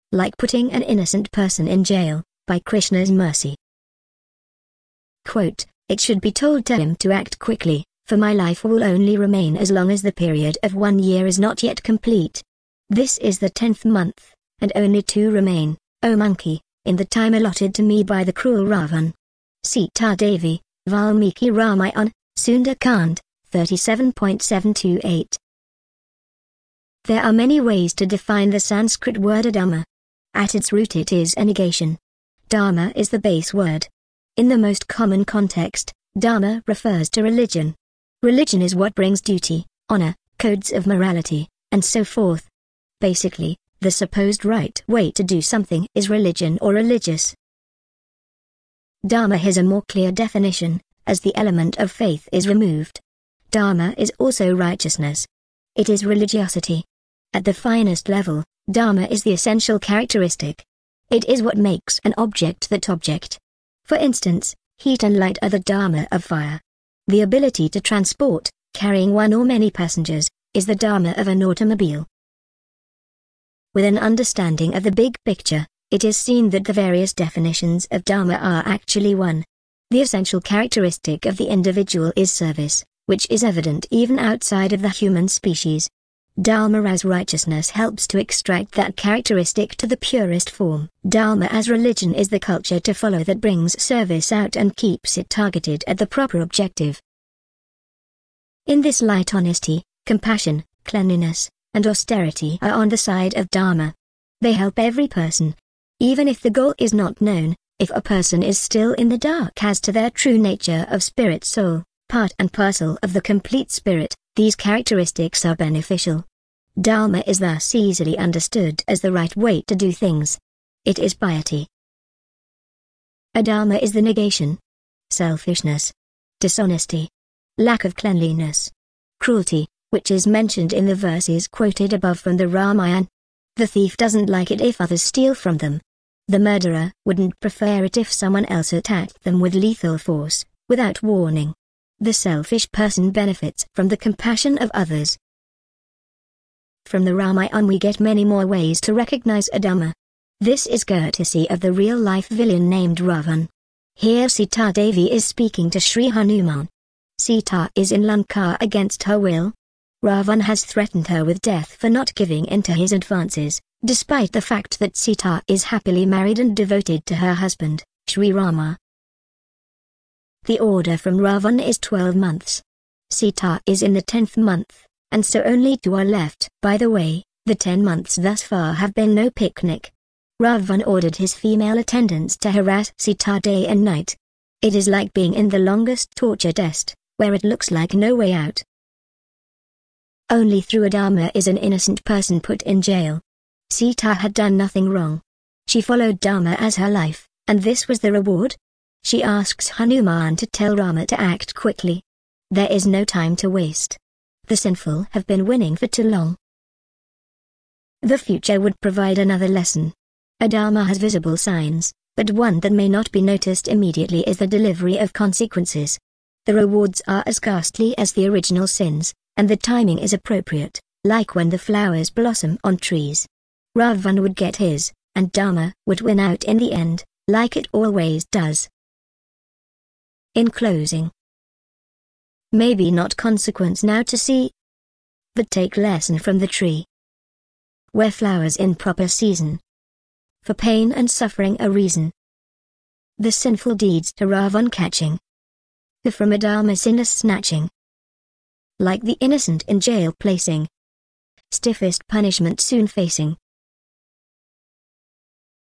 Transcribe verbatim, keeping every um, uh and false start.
like putting an innocent person in jail, by Krishna's mercy. Quote, "It should be told to him to act quickly, for my life will only remain as long as the period of one year is not yet complete. This is the tenth month, and only two remain, O monkey, in the time allotted to me by the cruel Ravan." Sita Devi, Valmiki Ramayana, Sundar-Kand, thirty-seven point seven two eight. There are many ways to define the Sanskrit word adharma. At its root it is a negation. Dharma is the base word. In the most common context, dharma refers to religion. Religion is what brings duty, honor, codes of morality, and so forth. Basically, the supposed right way to do something is religion or religious. Dharma has a more clear definition, as the element of faith is removed. Dharma is also righteousness. It is religiosity. At the finest level, dharma is the essential characteristic. It is what makes an object that object. For instance, heat and light are the dharma of fire. The ability to transport, carrying one or many passengers, is the dharma of an automobile. With an understanding of the big picture, it is seen that the various definitions of dharma are actually one. The essential characteristic of the individual is service, which is evident even outside of the human species. Dharma as righteousness helps to extract that characteristic to the purest form. Dharma as religion is the culture to follow that brings service out and keeps it targeted at the proper objective. In this light, honesty, compassion, cleanliness, and austerity are on the side of dharma. They help every person. Even if the goal is not known, if a person is still in the dark as to their true nature of spirit soul, part and parcel of the complete spirit, these characteristics are beneficial. Dharma is thus easily understood as the right way to do things. It is piety. Adharma is the negation. Selfishness. Dishonesty. Lack of cleanliness. Cruelty, which is mentioned in the verses quoted above from the Ramayana. The thief doesn't like it if others steal from them. The murderer wouldn't prefer it if someone else attacked them with lethal force, without warning. The selfish person benefits from the compassion of others. From the Ramayana we get many more ways to recognize adharma. This is courtesy of the real-life villain named Ravan. Here Sita Devi is speaking to Sri Hanuman. Sita is in Lanka against her will. Ravan has threatened her with death for not giving in to his advances, despite the fact that Sita is happily married and devoted to her husband, Sri Rama. The order from Ravan is twelve months. Sita is in the tenth month, and so only two are left. By the way, the ten months thus far have been no picnic. Ravan ordered his female attendants to harass Sita day and night. It is like being in the longest torture test, where it looks like no way out. Only through adharma is an innocent person put in jail. Sita had done nothing wrong. She followed dharma as her life, and this was the reward? She asks Hanuman to tell Rama to act quickly. There is no time to waste. The sinful have been winning for too long. The future would provide another lesson. Adharma has visible signs, but one that may not be noticed immediately is the delivery of consequences. The rewards are as ghastly as the original sins, and the timing is appropriate, like when the flowers blossom on trees. Ravan would get his, and dharma would win out in the end, like it always does. In closing, maybe not consequence now to see, but take lesson from the tree. Where flowers in proper season, for pain and suffering a reason. The sinful deeds to Ravan catching, the from adharma sinners snatching. Like the innocent in jail placing, stiffest punishment soon facing.